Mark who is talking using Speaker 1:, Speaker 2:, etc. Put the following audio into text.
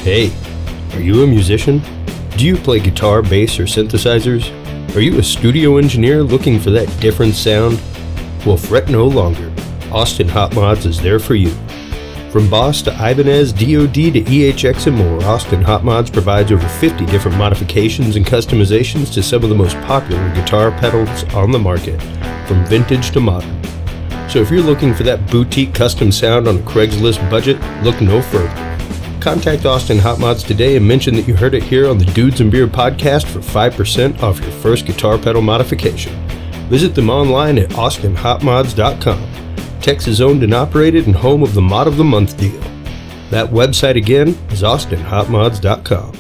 Speaker 1: Hey, are you a musician? Do you play guitar, bass, or synthesizers? Are you a studio engineer looking for that different sound? Well, fret no longer. Austin Hot Mods is there for you. From Boss to Ibanez, DoD to EHX and more, Austin Hot Mods provides over 50 different modifications and customizations to some of the most popular guitar pedals on the market, from vintage to modern. So if you're looking for that boutique custom sound on a Craigslist budget, look no further. Contact Austin Hot Mods today and mention that you heard it here on the Dudes and Beer podcast for 5% off your first guitar pedal modification. Visit them online at austinhotmods.com. Texas owned and operated and home of the Mod of the Month deal. That website again is austinhotmods.com.